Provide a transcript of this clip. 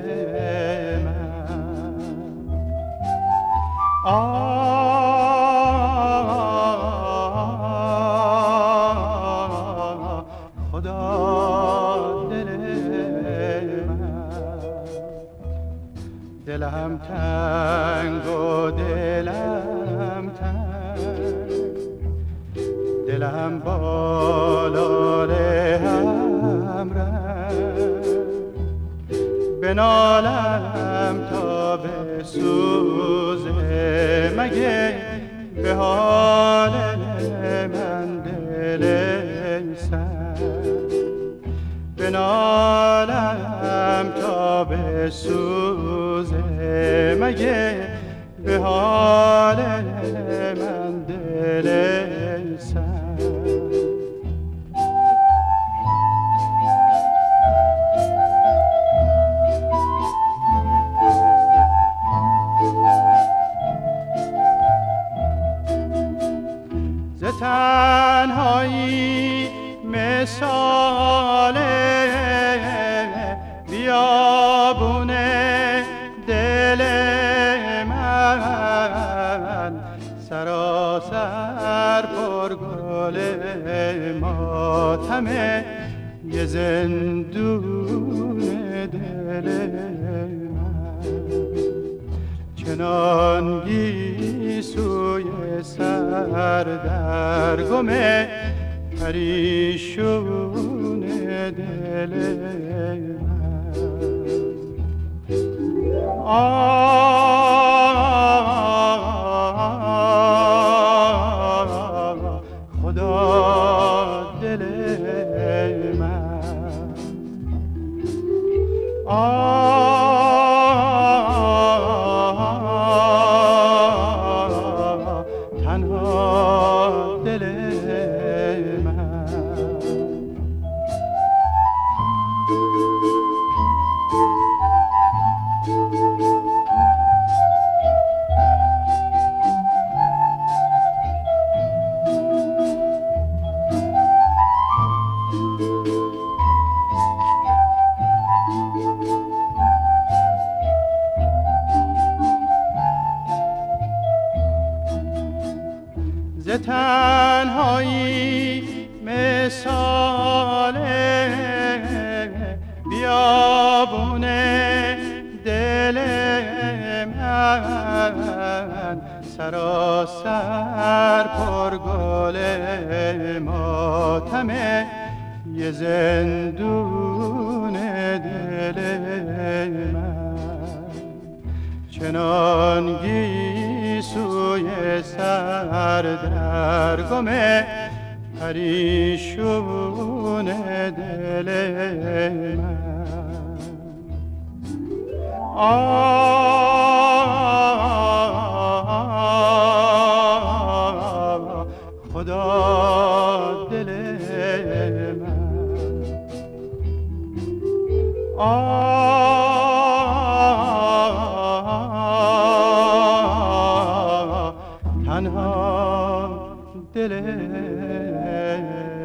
خدا دل من، دلم تنگ و دلم تنگ، دلم بالال هم رنگ، بنالم تا به سوزه مگه به حال من دل سنگ، بنالم تا به سوزه مگه به حال من دل سنگ. ز تنهایی مثال بیابون دل من، سراسر پر گل ماتم یه زندون دل من، چنان گیسوی سر در گم پریشون دل من. خدا دل من، تنها دل من. ز تنهایی مثال بیابون دل من، سراسر پر گل ماتم یه زندون دل من، چنان گیسوی سر در گم پریشون دل من. خدا دل من، تنها دل